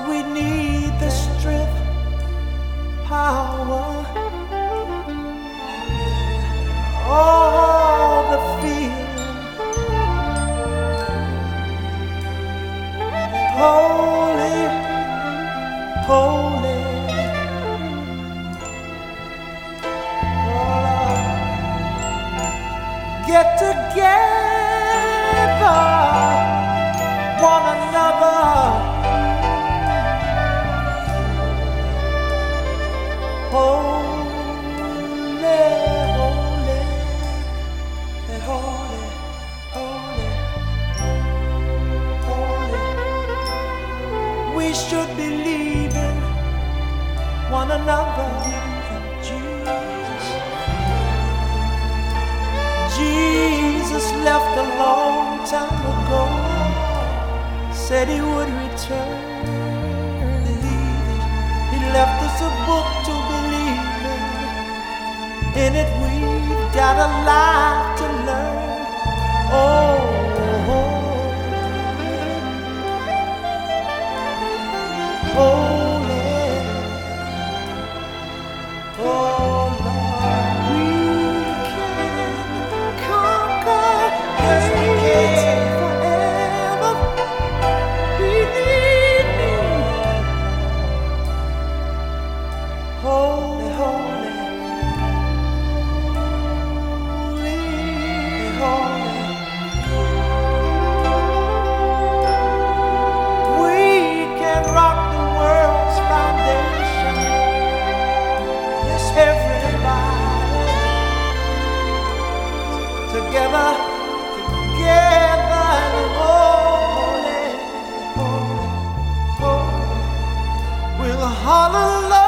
we need the strength, power, all the feeling. Holy, holy. Get together, one another. Holy, holy, holy, holy, holy. We should believe in one another. Jesus left a long time ago, said he would return. He left us a book to believe in it we've got a lot to learn. Oh, holy, oh Lord, we can conquer. Yes, we can forever. Believe me. Holy, holy, holy, holy. We can rock the world's foundation. Yes, everybody together, together, and holy, holy, holy. We'll holler.